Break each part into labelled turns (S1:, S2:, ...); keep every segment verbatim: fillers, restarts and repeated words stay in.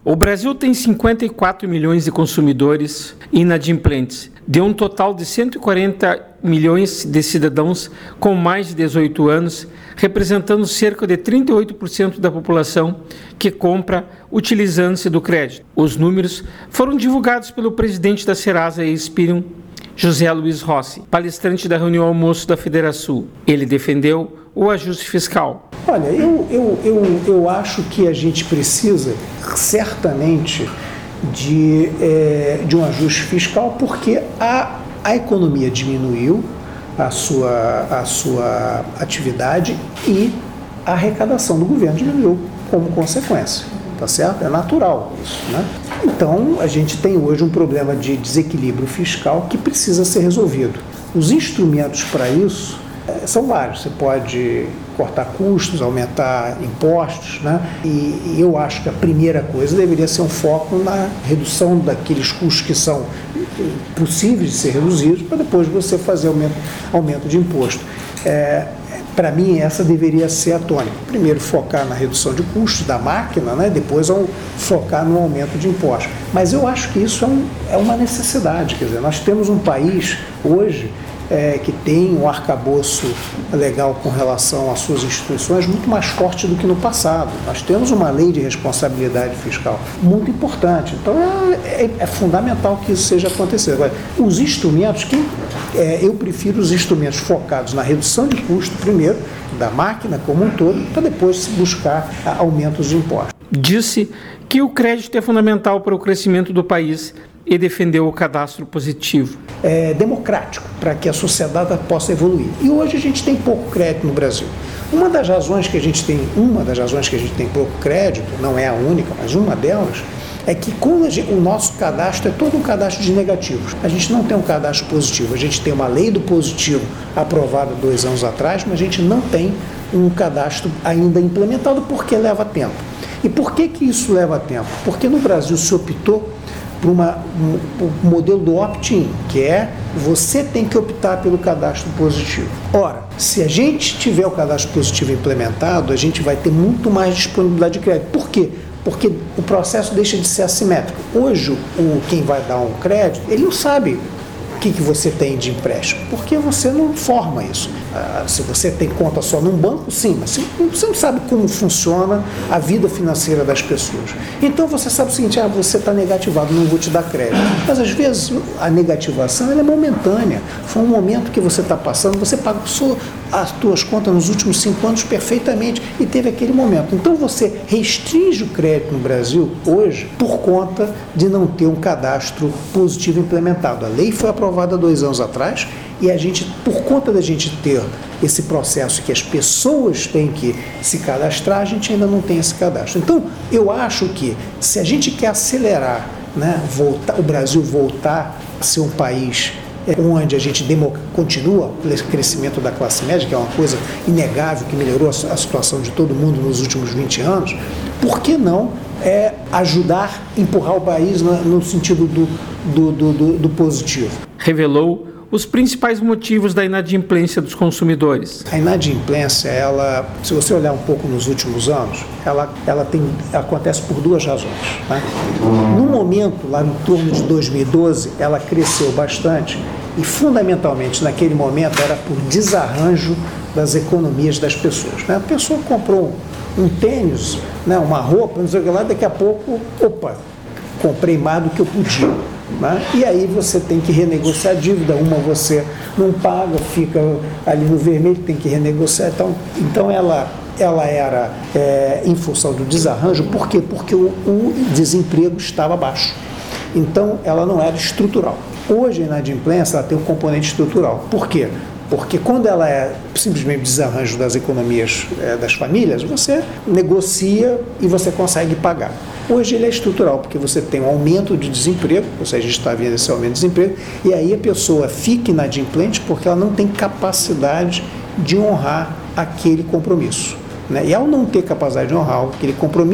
S1: O Brasil tem cinquenta e quatro milhões de consumidores inadimplentes, de um total de cento e quarenta milhões de cidadãos com mais de dezoito anos, representando cerca de trinta e oito por cento da população que compra utilizando-se do crédito. Os números foram divulgados pelo presidente da Serasa Experian, José Luiz Rossi, palestrante da reunião almoço da Federação. Ele defendeu o ajuste fiscal.
S2: Olha, eu, eu, eu, eu acho que a gente precisa, certamente, de, é, de um ajuste fiscal, porque a, a economia diminuiu a sua, a sua atividade e a arrecadação do governo diminuiu como consequência. Tá certo? É natural isso, né? Então, a gente tem hoje um problema de desequilíbrio fiscal que precisa ser resolvido. Os instrumentos para isso é, são vários. Você pode cortar custos, aumentar impostos, né? E, e eu acho que a primeira coisa deveria ser um foco na redução daqueles custos que são possíveis de ser reduzidos, para depois você fazer aumento, aumento de imposto. É, Para mim, essa deveria ser a tônica. Primeiro, focar na redução de custos da máquina, né? Depois, focar no aumento de impostos. Mas eu acho que isso é, um, é uma necessidade. Quer dizer, nós temos um país hoje é, que tem um arcabouço legal com relação às suas instituições muito mais forte do que no passado. Nós temos uma lei de responsabilidade fiscal muito importante. Então, é, é, é fundamental que isso seja acontecido. Agora, os instrumentos que... É, eu prefiro os instrumentos focados na redução de custo, primeiro, da máquina como um todo, para depois buscar aumentos de impostos.
S1: Disse que o crédito é fundamental para o crescimento do país e defendeu o cadastro positivo.
S2: É democrático, para que a sociedade possa evoluir. E hoje a gente tem pouco crédito no Brasil. Uma das razões que a gente tem, uma das razões que a gente tem pouco crédito, não é a única, mas uma delas, é que quando gente, o nosso cadastro é todo um cadastro de negativos. A gente não tem um cadastro positivo. A gente tem uma lei do positivo aprovada dois anos atrás, mas a gente não tem um cadastro ainda implementado porque leva tempo. E por que que isso leva tempo? Porque no Brasil se optou por uma, um, um modelo do opt-in, que é você tem que optar pelo cadastro positivo. Ora, se a gente tiver o cadastro positivo implementado, a gente vai ter muito mais disponibilidade de crédito. Por quê? Porque o processo deixa de ser assimétrico. Hoje, o, quem vai dar um crédito, ele não sabe o que, que você tem de empréstimo, porque você não forma isso. Ah, se você tem conta só num banco, sim, mas você não sabe como funciona a vida financeira das pessoas. Então você sabe o seguinte, ah, você está negativado, não vou te dar crédito. Mas às vezes a negativação ela é momentânea. Foi um momento que você está passando, você pagou as suas contas nos últimos cinco anos perfeitamente e teve aquele momento. Então você restringe o crédito no Brasil hoje por conta de não ter um cadastro positivo implementado. A lei foi aprovada dois anos atrás e a gente, por conta da gente ter esse processo que as pessoas têm que se cadastrar, a gente ainda não tem esse cadastro. Então, eu acho que se a gente quer acelerar, né, voltar, o Brasil voltar a ser um país onde a gente democ- continua o crescimento da classe média, que é uma coisa inegável, que melhorou a, a situação de todo mundo nos últimos vinte anos, por que não é, ajudar, empurrar o país na, no sentido do, do, do, do, do positivo?
S1: Revelou os principais motivos da inadimplência dos consumidores.
S2: A inadimplência, ela, se você olhar um pouco nos últimos anos, ela, ela tem, acontece por duas razões. Né? No momento, lá em torno de dois mil e doze, ela cresceu bastante e, fundamentalmente, naquele momento, era por desarranjo das economias das pessoas. Né? A pessoa comprou um tênis, né, uma roupa, não sei o que lá, daqui a pouco, opa, comprei mais do que eu podia. Né? E aí você tem que renegociar a dívida, uma você não paga, fica ali no vermelho, tem que renegociar. Então, então ela, ela era é, em função do desarranjo. Por quê? Porque o, o desemprego estava baixo. Então ela não era estrutural. Hoje a inadimplência ela tem um componente estrutural. Por quê? Porque quando ela é simplesmente desarranjo das economias é, das famílias, você negocia e você consegue pagar. Hoje ele é estrutural, porque você tem um aumento de desemprego, ou seja, a gente está vendo esse aumento de desemprego, e aí a pessoa fica inadimplente porque ela não tem capacidade de honrar aquele compromisso. Né? E ao não ter capacidade de honrar aquele compromisso,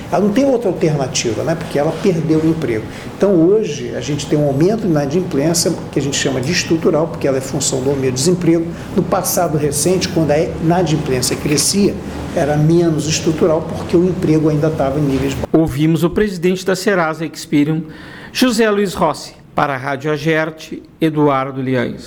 S2: ela não tem outra alternativa, né? Porque ela perdeu o emprego. Então, hoje, a gente tem um aumento na inadimplência, que a gente chama de estrutural, porque ela é função do aumento do desemprego. No passado recente, quando a inadimplência crescia, era menos estrutural, porque o emprego ainda estava em níveis baixos.
S1: Ouvimos o presidente da Serasa Experian, José Luiz Rossi. Para a Rádio Agerte, Eduardo Liães.